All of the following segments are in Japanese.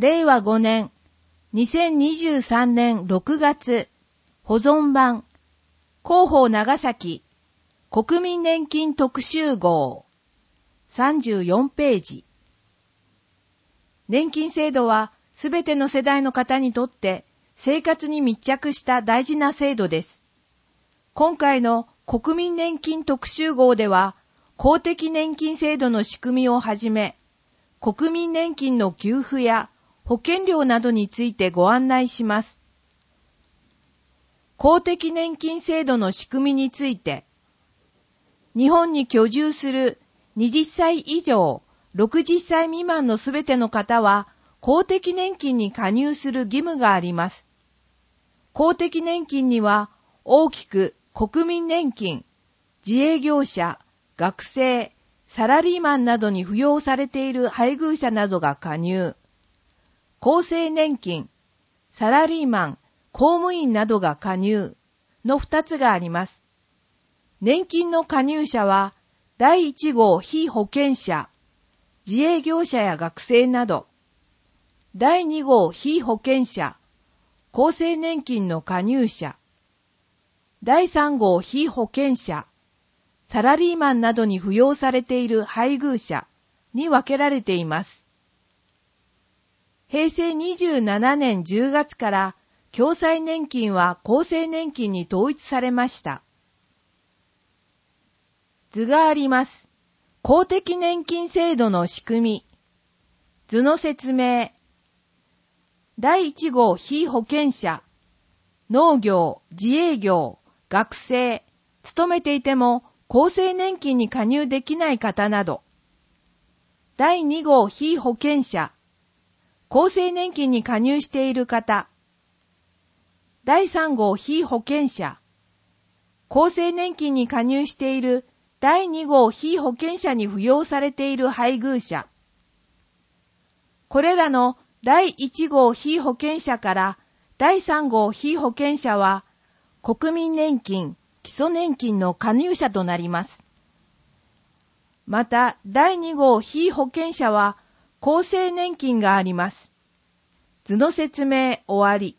令和5年、2023年6月、保存版、広報長崎、国民年金特集号、34ページ。年金制度は、すべての世代の方にとって、生活に密着した大事な制度です。今回の国民年金特集号では、公的年金制度の仕組みをはじめ、国民年金の給付や保険料などについてご案内します。公的年金制度の仕組みについて、日本に居住する20歳以上、60歳未満のすべての方は、公的年金に加入する義務があります。公的年金には、大きく国民年金、自営業者、学生、サラリーマンなどに扶養されている配偶者などが加入。厚生年金、サラリーマン、公務員などが加入の2つがあります。年金の加入者は、第1号被保険者、自営業者や学生など、第2号被保険者、厚生年金の加入者、第3号被保険者、サラリーマンなどに扶養されている配偶者に分けられています。平成27年10月から共済年金は厚生年金に統一されました。図があります。公的年金制度の仕組み。図の説明。第1号被保険者、農業、自営業、学生、勤めていても厚生年金に加入できない方など。第2号被保険者、厚生年金に加入している方。第3号被保険者、厚生年金に加入している第2号被保険者に扶養されている配偶者。これらの第1号被保険者から第3号被保険者は、国民年金、基礎年金の加入者となります。また、第2号被保険者は、厚生年金があります。図の説明終わり。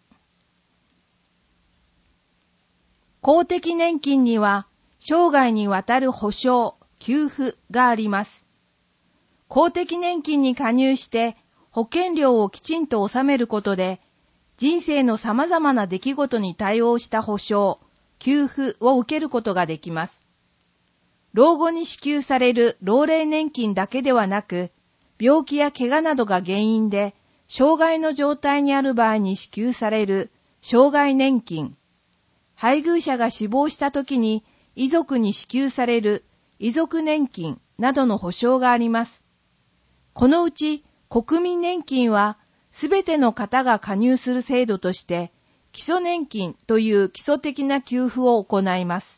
公的年金には、生涯にわたる保障、給付があります。公的年金に加入して、保険料をきちんと納めることで、人生の様々な出来事に対応した保障、給付を受けることができます。老後に支給される老齢年金だけではなく、病気や怪我などが原因で、障害の状態にある場合に支給される障害年金、配偶者が死亡したときに遺族に支給される遺族年金などの保障があります。このうち国民年金はすべての方が加入する制度として、基礎年金という基礎的な給付を行います。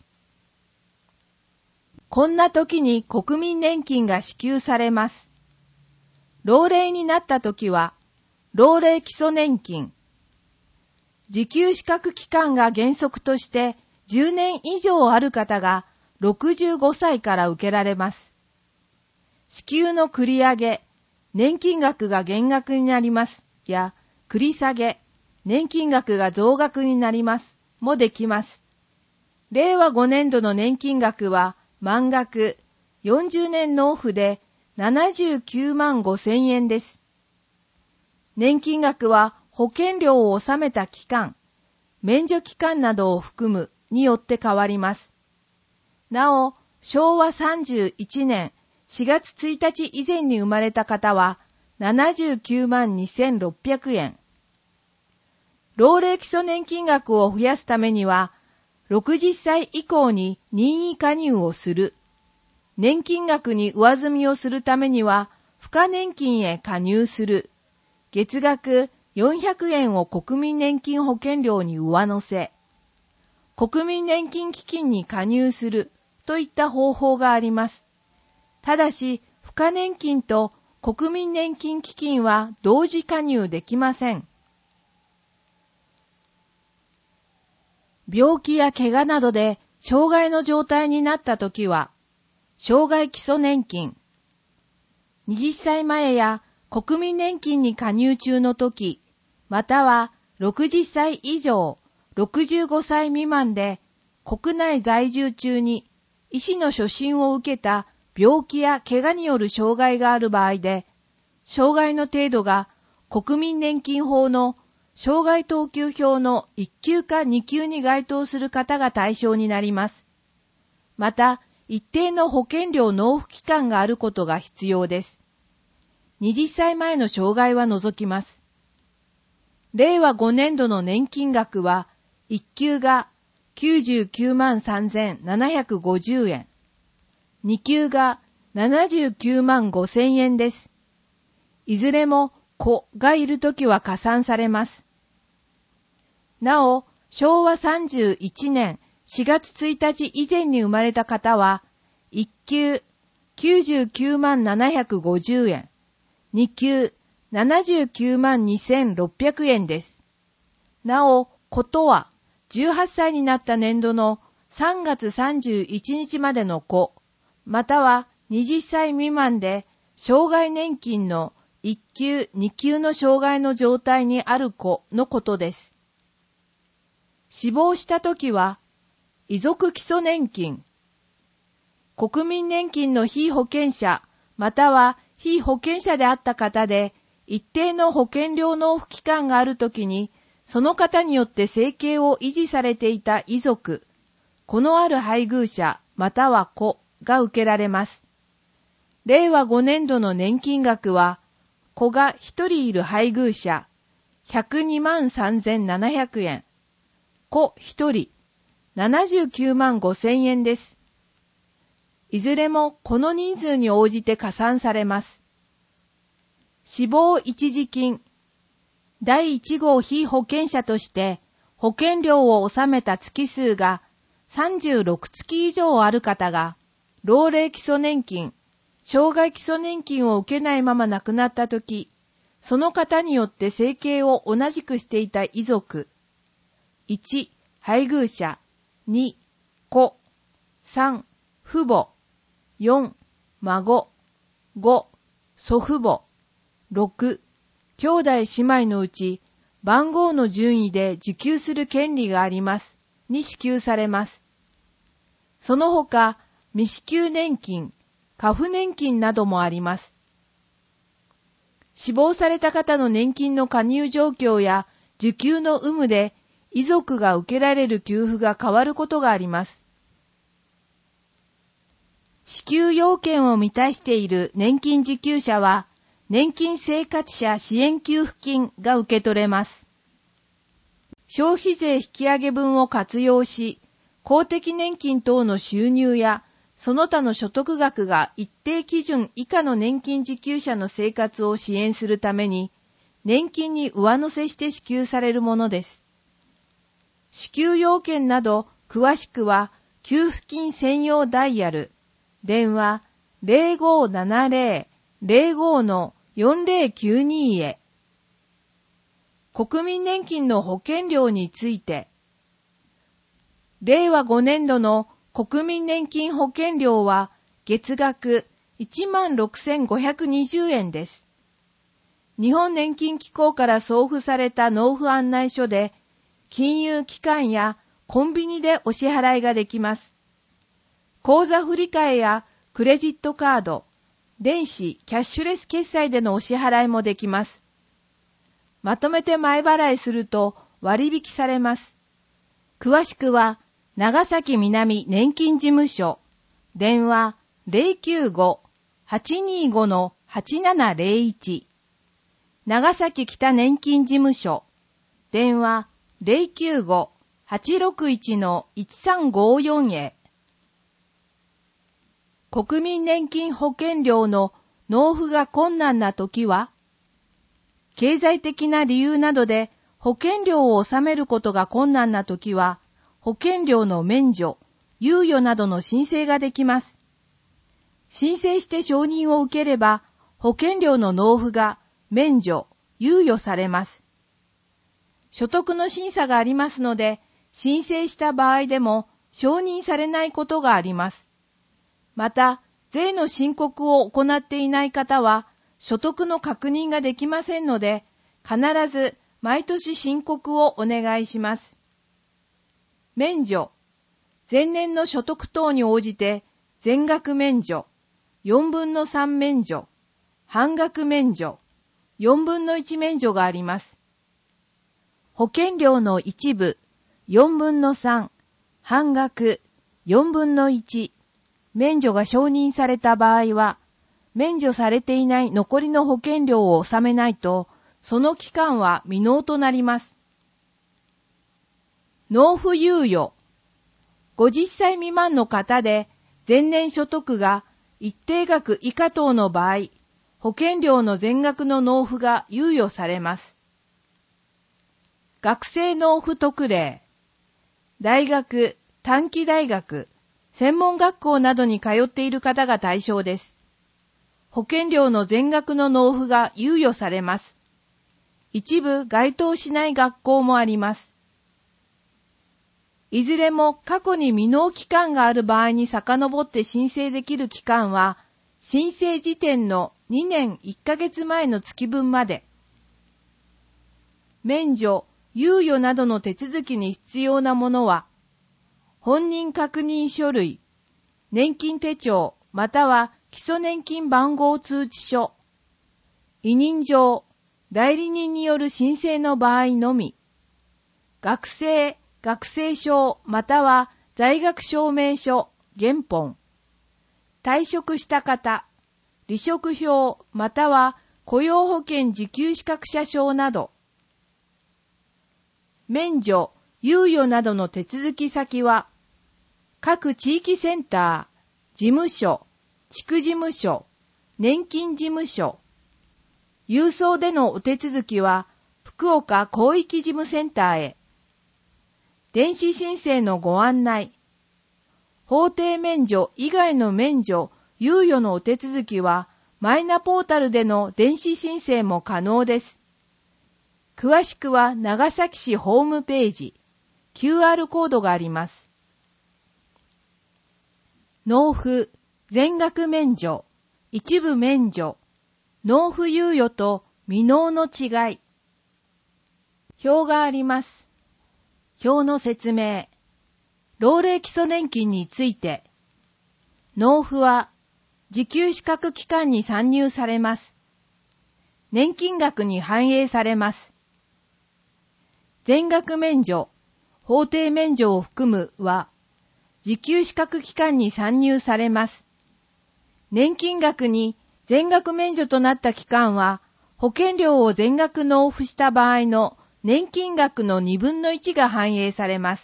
こんな時に国民年金が支給されます。老齢になった時は、老齢基礎年金。受給資格期間が原則として10年以上ある方が65歳から受けられます。支給の繰り上げ、年金額が減額になりますや、繰り下げ、年金額が増額になりますもできます。令和5年度の年金額は満額40年納付で79万5千円です。年金額は保険料を納めた期間、免除期間などを含むによって変わります。なお、昭和31年4月1日以前に生まれた方は79万2600円。老齢基礎年金額を増やすためには、60歳以降に任意加入をする。年金額に上積みをするためには、付加年金へ加入する。月額400円を国民年金保険料に上乗せ。国民年金基金に加入するといった方法があります。ただし、付加年金と国民年金基金は同時加入できません。病気や怪我などで障害の状態になったときは、障害基礎年金。20歳前や国民年金に加入中の時、または60歳以上、65歳未満で国内在住中に医師の初診を受けた病気や怪我による障害がある場合で、障害の程度が国民年金法の障害等級表の1級か2級に該当する方が対象になります。また、一定の保険料納付期間があることが必要です。20歳前の障害は除きます。令和5年度の年金額は、1級が99万3750円、2級が79万5000円です。いずれも子がいるときは加算されます。なお、昭和31年4月1日以前に生まれた方は、1級99万750円、2級79万2600円です。なお、子とは18歳になった年度の3月31日までの子、または20歳未満で障害年金の1級、2級の障害の状態にある子のことです。死亡したときは、遺族基礎年金、国民年金の被保険者、または被保険者であった方で、一定の保険料納付期間があるときに、その方によって生計を維持されていた遺族、子のある配偶者、または子が受けられます。令和5年度の年金額は、子が1人いる配偶者、102万3700円、子1人、79万5000円です。いずれもこの人数に応じて加算されます。死亡一時金、第1号被保険者として保険料を納めた月数が36月以上ある方が、老齢基礎年金、障害基礎年金を受けないまま亡くなったとき、その方によって生計を同じくしていた遺族、1、配偶者、2、子、3、父母、4、孫、5、祖父母、6、兄弟姉妹のうち番号の順位で受給する権利があります、に支給されます。その他、未支給年金、過付年金などもあります。死亡された方の年金の加入状況や受給の有無で遺族が受けられる給付が変わることがあります。支給要件を満たしている年金受給者は、年金生活者支援給付金が受け取れます。消費税引き上げ分を活用し、公的年金等の収入やその他の所得額が一定基準以下の年金受給者の生活を支援するために、年金に上乗せして支給されるものです。支給要件など詳しくは、給付金専用ダイヤル、電話 0570-05-4092 へ。国民年金の保険料について、令和5年度の国民年金保険料は月額 16,520 円です。日本年金機構から送付された納付案内書で、金融機関やコンビニでお支払いができます。口座振替やクレジットカード、電子キャッシュレス決済でのお支払いもできます。まとめて前払いすると割引されます。詳しくは、長崎南年金事務所、電話 095-825-8701、長崎北年金事務所、電話 095-861-1354 へ。国民年金保険料の納付が困難なときは、経済的な理由などで保険料を納めることが困難なときは、保険料の免除、猶予などの申請ができます。申請して承認を受ければ、保険料の納付が免除、猶予されます。所得の審査がありますので、申請した場合でも承認されないことがあります。また、税の申告を行っていない方は、 所得の確認ができませんので、必ず毎年申告をお願いします。免除。前年の所得等に応じて全額免除、4分の3免除、半額免除、4分の1免除があります。保険料の一部、4分の3、半額、4分の1、免除が承認された場合は、免除されていない残りの保険料を納めないと、その期間は未納となります。納付猶予。50歳未満の方で前年所得が一定額以下等の場合、保険料の全額の納付が猶予されます。学生納付特例。大学、短期大学、専門学校などに通っている方が対象です。保険料の全額の納付が猶予されます。一部該当しない学校もあります。いずれも過去に未納期間がある場合に遡って申請できる期間は、申請時点の2年1ヶ月前の月分まで。免除、猶予などの手続きに必要なものは、本人確認書類、年金手帳または基礎年金番号通知書、委任状、代理人による申請の場合のみ、学生証または在学証明書、原本、退職した方、離職票または雇用保険受給資格者証など、免除、猶予などの手続き先は、各地域センター、事務所、地区事務所、年金事務所、郵送でのお手続きは、福岡広域事務センターへ、電子申請のご案内、法定免除以外の免除、猶予のお手続きは、マイナポータルでの電子申請も可能です。詳しくは長崎市ホームページ、QR コードがあります。納付、全額免除、一部免除、納付猶予と未納の違い。表があります。表の説明。老齢基礎年金について。納付は、受給資格期間に算入されます。年金額に反映されます。全額免除、法定免除を含むは、受給資格期間に算入されます。年金額に全額免除となった期間は、保険料を全額納付した場合の年金額の2分の1が反映されます。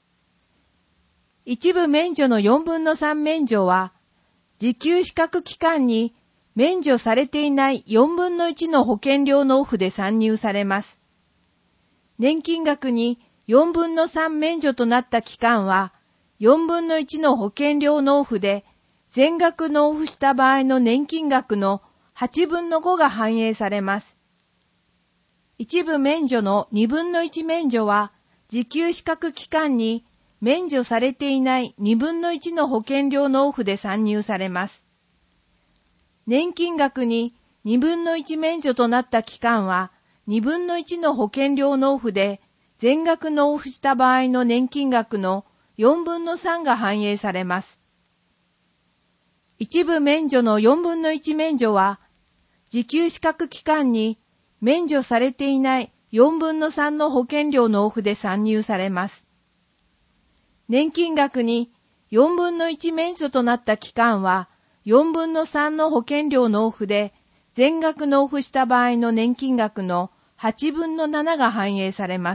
一部免除の4分の3免除は、受給資格期間に免除されていない4分の1の保険料納付で算入されます。年金額に4分の3免除となった期間は、4分の1の保険料納付で、全額納付した場合の年金額の8分の5が反映されます。一部免除の2分の1免除は、受給資格期間に免除されていない2分の1の保険料納付で算入されます。年金額に2分の1免除となった期間は、2分の1の保険料納付で、全額納付した場合の年金額の4分の3が反映されます。一部免除の4分の1免除は、受給資格期間に免除されていない4分の3の保険料納付で算入されます。年金額に4分の1免除となった期間は、4分の3の保険料納付で、全額納付した場合の年金額の8分の7が反映されます。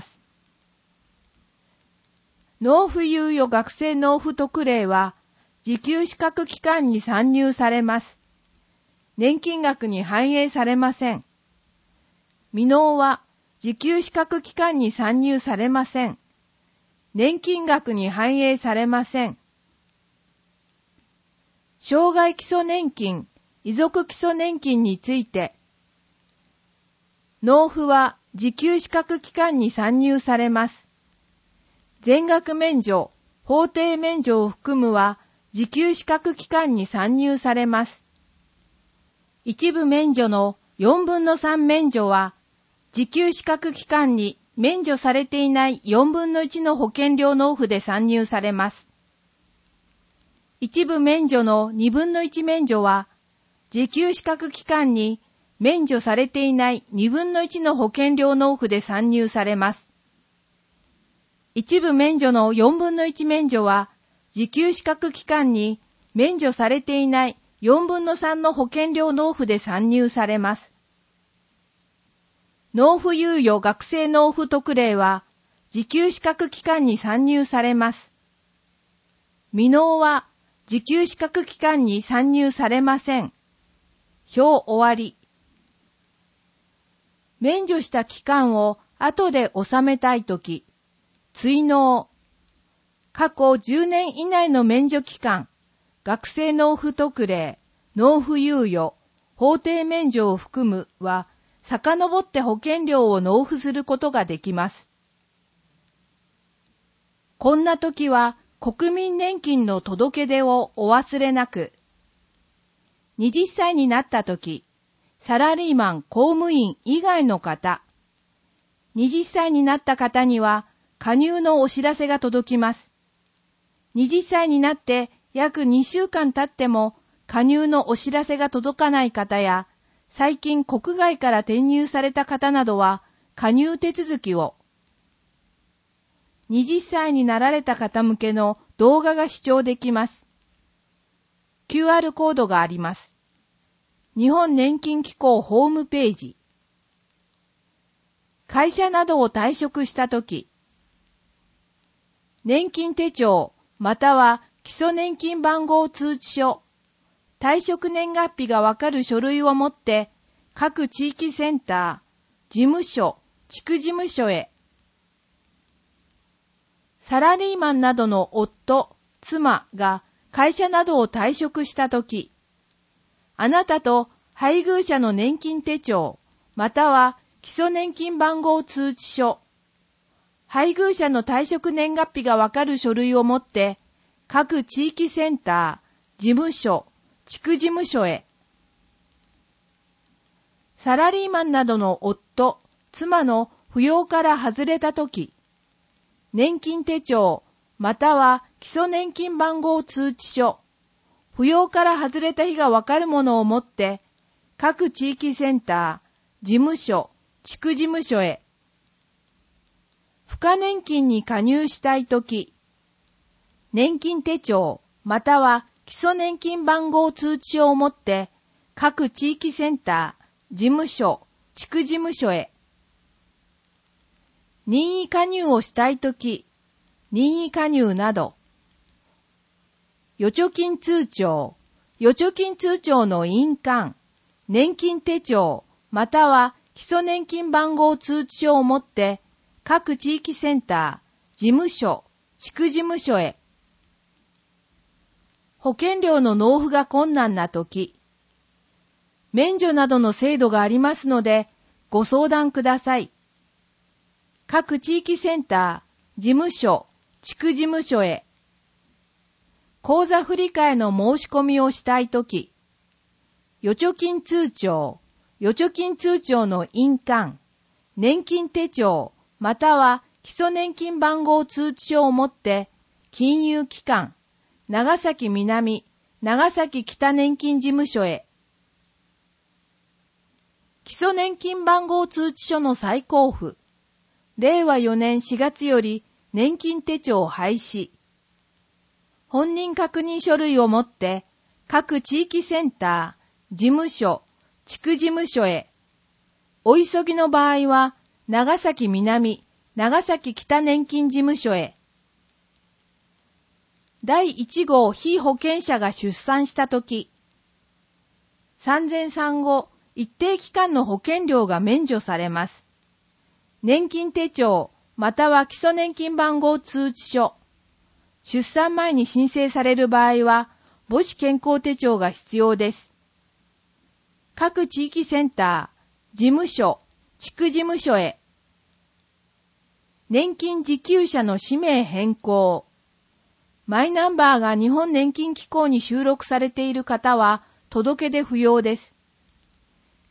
納付猶予学生納付特例は、受給資格期間に算入されます。年金額に反映されません。未納は、受給資格期間に算入されません。年金額に反映されません。障害基礎年金、遺族基礎年金について、納付は受給資格期間に算入されます。全額免除、法定免除を含むは受給資格期間に算入されます。 一部免除の4分の3免除は、受給資格期間に免除されていない4分の1の保険料納付で算入されます。一部免除の2分の1免除は、受給資格期間に免除されていない2分の1の保険料納付で算入されます。一部免除の4分の1免除は、受給資格期間に免除されていない4分の3の保険料納付で算入されます。納付猶予学生納付特例は、受給資格期間に算入されます。未納は、受給資格期間に算入されません。表終わり。免除した期間を後で納めたいとき、追納。過去10年以内の免除期間、学生納付特例、納付猶予、法定免除を含むは、遡って保険料を納付することができます。こんな時は、国民年金の届け出をお忘れなく。20歳になった時、サラリーマン、公務員以外の方、20歳になった方には、加入のお知らせが届きます。20歳になって約2週間経っても加入のお知らせが届かない方や、最近国外から転入された方などは加入手続きを。20歳になられた方向けの動画が視聴できます。QR コードがあります。日本年金機構ホームページ。会社などを退職したとき、年金手帳または基礎年金番号通知書、退職年月日がわかる書類を持って各地域センター、事務所、地区事務所へ。サラリーマンなどの夫、妻が会社などを退職したとき、あなたと配偶者の年金手帳または基礎年金番号通知書、配偶者の退職年月日がわかる書類を持って、各地域センター、事務所、地区事務所へ。サラリーマンなどの夫、妻の扶養から外れたとき、年金手帳、または基礎年金番号通知書、扶養から外れた日がわかるものを持って、各地域センター、事務所、地区事務所へ。付加年金に加入したいとき、年金手帳または基礎年金番号通知書を持って各地域センター、事務所、地区事務所へ。任意加入をしたいとき、任意加入など、預貯金通帳、預貯金通帳の印鑑、年金手帳または基礎年金番号通知書を持って各地域センター、事務所、地区事務所へ。保険料の納付が困難なとき、免除などの制度がありますので、ご相談ください。各地域センター、事務所、地区事務所へ。口座振替の申し込みをしたいとき、預貯金通帳、預貯金通帳の印鑑、年金手帳、または基礎年金番号通知書を持って、金融機関、長崎南、長崎北年金事務所へ。基礎年金番号通知書の再交付。令和4年4月より年金手帳廃止。本人確認書類を持って、各地域センター、事務所、地区事務所へ。お急ぎの場合は、長崎南、長崎北年金事務所へ。第1号被保険者が出産したとき、産前産後、一定期間の保険料が免除されます。年金手帳、または基礎年金番号通知書。出産前に申請される場合は、母子健康手帳が必要です。各地域センター、事務所、地区事務所へ。年金受給者の氏名変更。マイナンバーが日本年金機構に収録されている方は届け出不要です。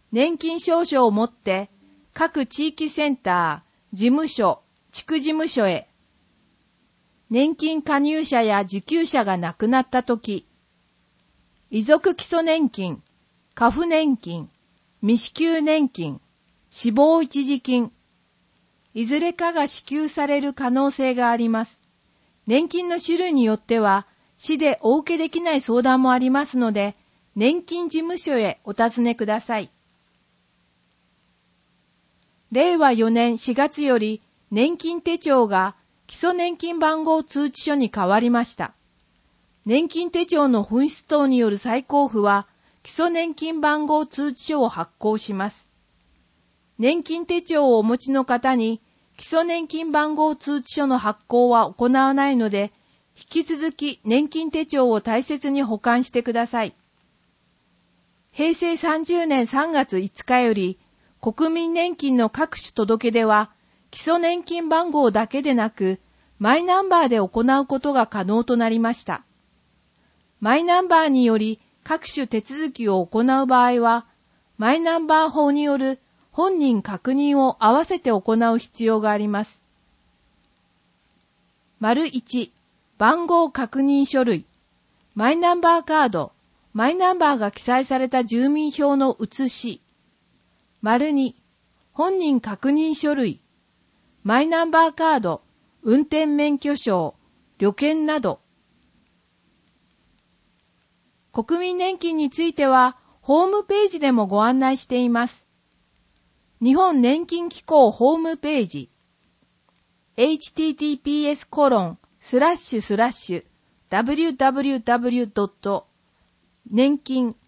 年金証書を持って各地域センター、事務所、地区事務所へ。年金加入者や受給者が亡くなったとき、遺族基礎年金、過付年金、未支給年金、死亡一時金、いずれかが支給される可能性があります。年金の種類によっては、市でお受けできない相談もありますので、年金事務所へお尋ねください。令和4年4月より年金手帳が基礎年金番号通知書に変わりました。年金手帳の紛失等による再交付は基礎年金番号通知書を発行します。年金手帳をお持ちの方に基礎年金番号通知書の発行は行わないので、引き続き年金手帳を大切に保管してください。平成30年3月5日より国民年金の各種届出は基礎年金番号だけでなくマイナンバーで行うことが可能となりました。マイナンバーにより各種手続きを行う場合はマイナンバー法による本人確認を合わせて行う必要があります。1、番号確認書類、マイナンバーカード、マイナンバーが記載された住民票の写し。2、本人確認書類、マイナンバーカード、運転免許証、旅券など。国民年金については、ホームページでもご案内しています。日本年金機構ホームページ、https://www. 年金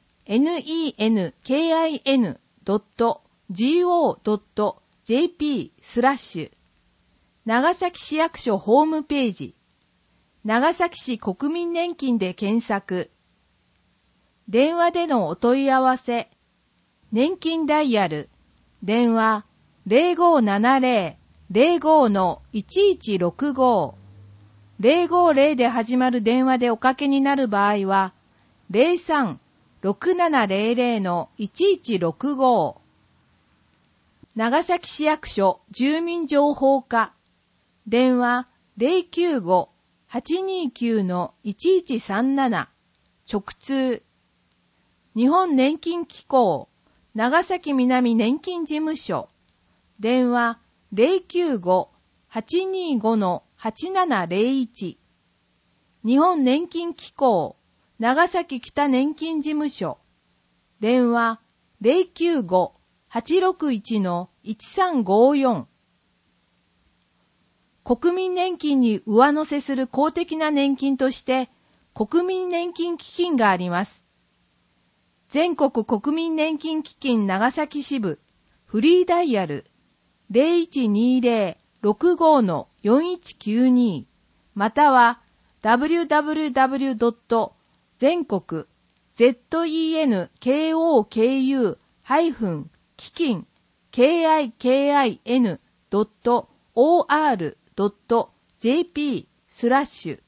nenkin.go.jp/ 長崎市役所ホームページ、長崎市国民年金で検索。電話でのお問い合わせ、年金ダイヤル、電話 0570-05-1165 050で始まる電話でおかけになる場合は 03-6700-1165 長崎市役所住民情報課電話 095-829-1137 直通日本年金機構長崎南年金事務所電話 095-825-8701 日本年金機構長崎北年金事務所電話 095-861-1354 国民年金に上乗せする公的な年金として国民年金基金があります。全国国民年金基金長崎支部フリーダイヤル 0120-65-4192 または www. 全国 zenkoku-kikin-kikin.or.jp/